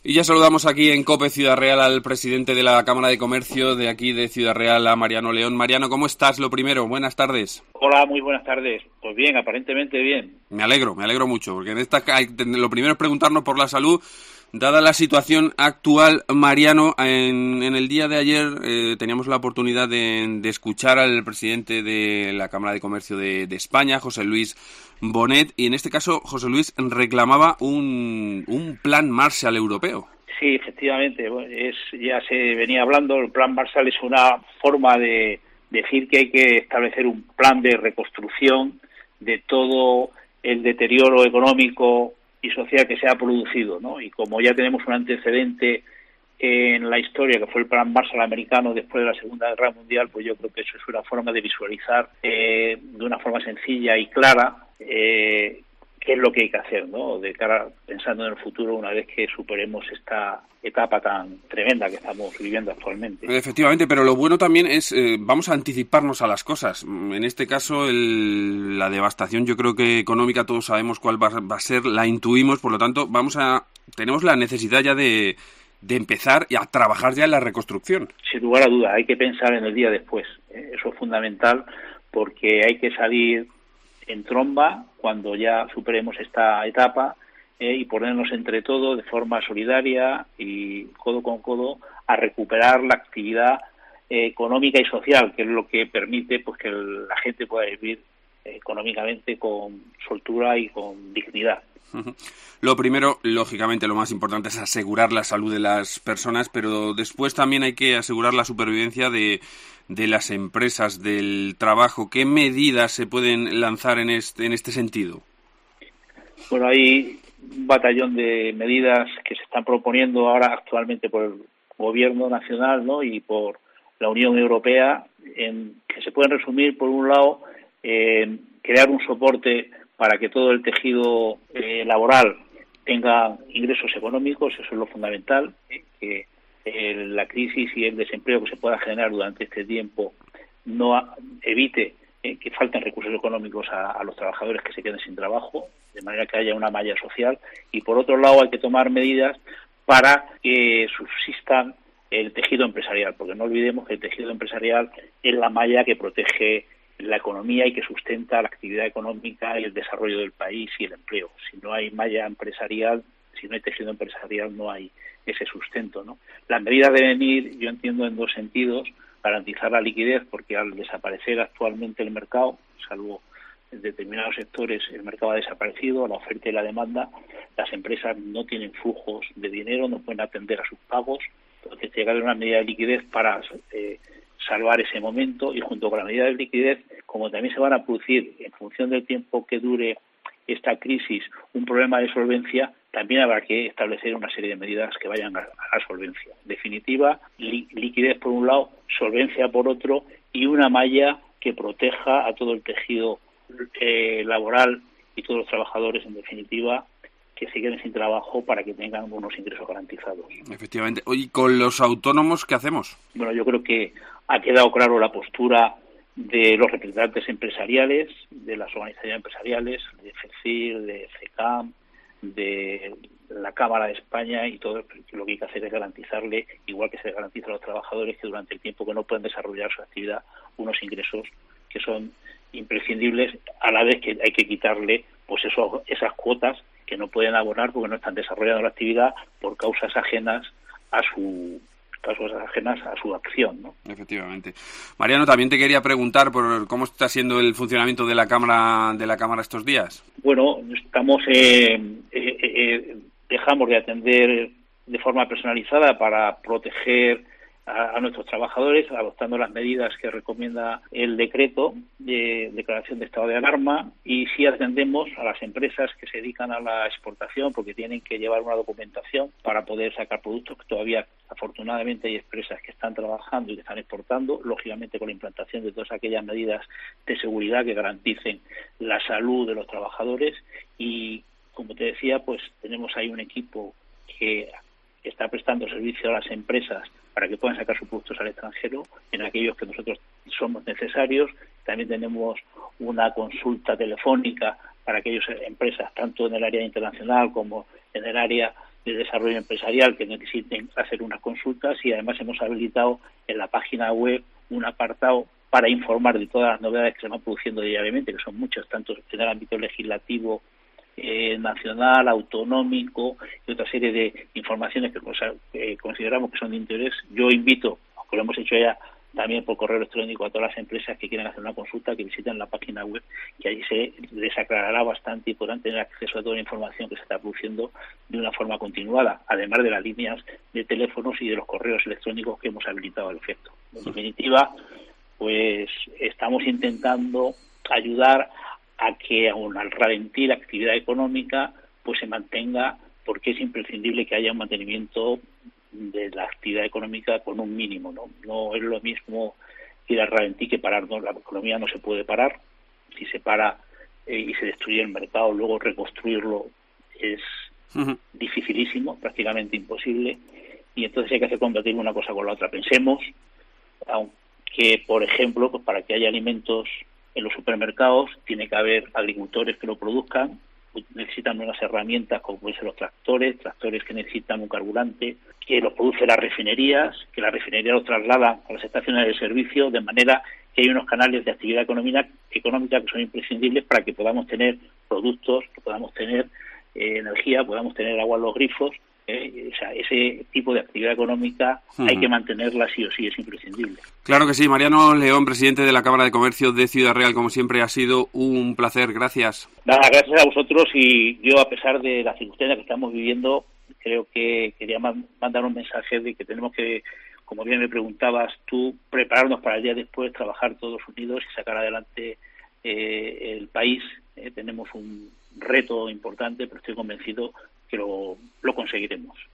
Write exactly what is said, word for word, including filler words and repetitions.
Y ya saludamos aquí en COPE Ciudad Real al presidente de la Cámara de Comercio de aquí de Ciudad Real, a Mariano León. Mariano, ¿cómo estás? Lo primero, buenas tardes. Hola, muy buenas tardes. Pues bien, aparentemente bien. Me alegro, me alegro mucho, porque en esta lo primero es preguntarnos por la salud. Dada la situación actual, Mariano, en, en el día de ayer eh, teníamos la oportunidad de, de escuchar al presidente de la Cámara de Comercio de, de España, José Luis Bonet, y en este caso José Luis reclamaba un, un plan Marshall europeo. Sí, efectivamente, es, ya se venía hablando, el plan Marshall es una forma de decir que hay que establecer un plan de reconstrucción de todo el deterioro económico y social que se ha producido, ¿no? Y como ya tenemos un antecedente en la historia que fue el plan Marshall americano después de la Segunda Guerra Mundial, pues yo creo que eso es una forma de visualizar eh, de una forma sencilla y clara eh, qué es lo que hay que hacer, ¿no? De cara pensando en el futuro una vez que superemos esta etapa tan tremenda que estamos viviendo actualmente. Efectivamente, pero lo bueno también es, eh, vamos a anticiparnos a las cosas. En este caso, el, la devastación, yo creo que económica, todos sabemos cuál va, va a ser, la intuimos, por lo tanto, vamos a tenemos la necesidad ya de, de empezar y a trabajar ya en la reconstrucción. Sin lugar a duda, hay que pensar en el día después. ¿eh? Eso es fundamental porque hay que salir en tromba cuando ya superemos esta etapa eh, y ponernos entre todos de forma solidaria y codo con codo a recuperar la actividad eh, económica y social, que es lo que permite pues que el, la gente pueda vivir eh, económicamente con soltura y con dignidad. Lo primero, lógicamente, lo más importante es asegurar la salud de las personas, pero después también hay que asegurar la supervivencia de, de las empresas, del trabajo. ¿Qué medidas se pueden lanzar en este, en este sentido? Bueno, hay un batallón de medidas que se están proponiendo ahora actualmente por el Gobierno Nacional, ¿no? y por la Unión Europea, en, que se pueden resumir, por un lado, eh, crear un soporte para que todo el tejido eh, laboral tenga ingresos económicos, eso es lo fundamental, eh, que eh, la crisis y el desempleo que se pueda generar durante este tiempo no ha, evite eh, que falten recursos económicos a, a los trabajadores que se queden sin trabajo, de manera que haya una malla social, y por otro lado hay que tomar medidas para que subsistan el tejido empresarial, porque no olvidemos que el tejido empresarial es la malla que protege la economía y que sustenta la actividad económica y el desarrollo del país y el empleo. Si no hay malla empresarial, si no hay tejido empresarial, no hay ese sustento, ¿no? Las medidas deben ir, yo entiendo, en dos sentidos: garantizar la liquidez, porque al desaparecer actualmente el mercado, salvo en determinados sectores, el mercado ha desaparecido, la oferta y la demanda, las empresas no tienen flujos de dinero, no pueden atender a sus pagos, entonces llegar a una medida de liquidez para eh, salvar ese momento, y junto con la medida de liquidez, como también se van a producir en función del tiempo que dure esta crisis un problema de solvencia, también habrá que establecer una serie de medidas que vayan a, a la solvencia. En definitiva, li, liquidez por un lado, solvencia por otro, y una malla que proteja a todo el tejido eh, laboral y todos los trabajadores, en definitiva, que se queden sin trabajo para que tengan unos ingresos garantizados. Efectivamente. Oye, ¿con los autónomos qué hacemos? Bueno, yo creo que ha quedado claro la postura de los representantes empresariales, de las organizaciones empresariales, de FECIR, de CECAM, de la Cámara de España, y todo lo que hay que hacer es garantizarle, igual que se le garantiza a los trabajadores, que durante el tiempo que no pueden desarrollar su actividad, unos ingresos que son imprescindibles, a la vez que hay que quitarle pues eso, esas cuotas que no pueden abonar porque no están desarrollando la actividad por causas ajenas a su causas ajenas a su acción, ¿no? Efectivamente. Mariano, también te quería preguntar por cómo está siendo el funcionamiento de la cámara de la cámara estos días. Bueno, estamos eh, eh, eh, dejamos de atender de forma personalizada para proteger a, a nuestros trabajadores, adoptando las medidas que recomienda el decreto de declaración de estado de alarma, y sí atendemos a las empresas que se dedican a la exportación, porque tienen que llevar una documentación para poder sacar productos, que todavía afortunadamente hay empresas que están trabajando y que están exportando, lógicamente con la implantación de todas aquellas medidas de seguridad que garanticen la salud de los trabajadores. Y como te decía, pues tenemos ahí un equipo que está prestando servicio a las empresas para que puedan sacar sus productos al extranjero en aquellos que nosotros somos necesarios. También tenemos una consulta telefónica para aquellas empresas, tanto en el área internacional como en el área de desarrollo empresarial que necesiten hacer unas consultas, y además hemos habilitado en la página web un apartado para informar de todas las novedades que se van produciendo diariamente, que son muchas, tanto en el ámbito legislativo, eh, nacional, autonómico, y otra serie de informaciones que eh, consideramos que son de interés. Yo invito, aunque lo hemos hecho ya también por correo electrónico, a todas las empresas que quieran hacer una consulta, que visiten la página web, que allí se les aclarará bastante y podrán tener acceso a toda la información que se está produciendo de una forma continuada, además de las líneas de teléfonos y de los correos electrónicos que hemos habilitado al efecto. En definitiva, pues estamos intentando ayudar a que, aun al ralentir la actividad económica, pues se mantenga, porque es imprescindible que haya un mantenimiento de la actividad económica con un mínimo, ¿no? No es lo mismo ir al ralentí que parar, ¿no? La economía no se puede parar. Si se para eh, y se destruye el mercado, luego reconstruirlo es uh-huh. dificilísimo, prácticamente imposible, y entonces hay que hacer compatible una cosa con la otra. Pensemos, aunque, por ejemplo, pues para que haya alimentos en los supermercados tiene que haber agricultores que lo produzcan, necesitan unas herramientas como pueden ser los tractores, tractores que necesitan un carburante, que los producen las refinerías, que las refinerías los trasladan a las estaciones de servicio, de manera que hay unos canales de actividad económica, económica que son imprescindibles para que podamos tener productos, que podamos tener eh, energía, podamos tener agua en los grifos. Eh, o sea, ese tipo de actividad económica uh-huh. hay que mantenerla sí o sí, es imprescindible. Claro que sí. Mariano León, presidente de la Cámara de Comercio de Ciudad Real, como siempre ha sido un placer. Gracias. Nada, gracias a vosotros, y yo, a pesar de las circunstancias que estamos viviendo, creo que quería mandar un mensaje de que tenemos que, como bien me preguntabas tú, prepararnos para el día después, trabajar todos unidos y sacar adelante eh, el país. Eh, tenemos un reto importante, pero estoy convencido que lo, lo conseguiremos.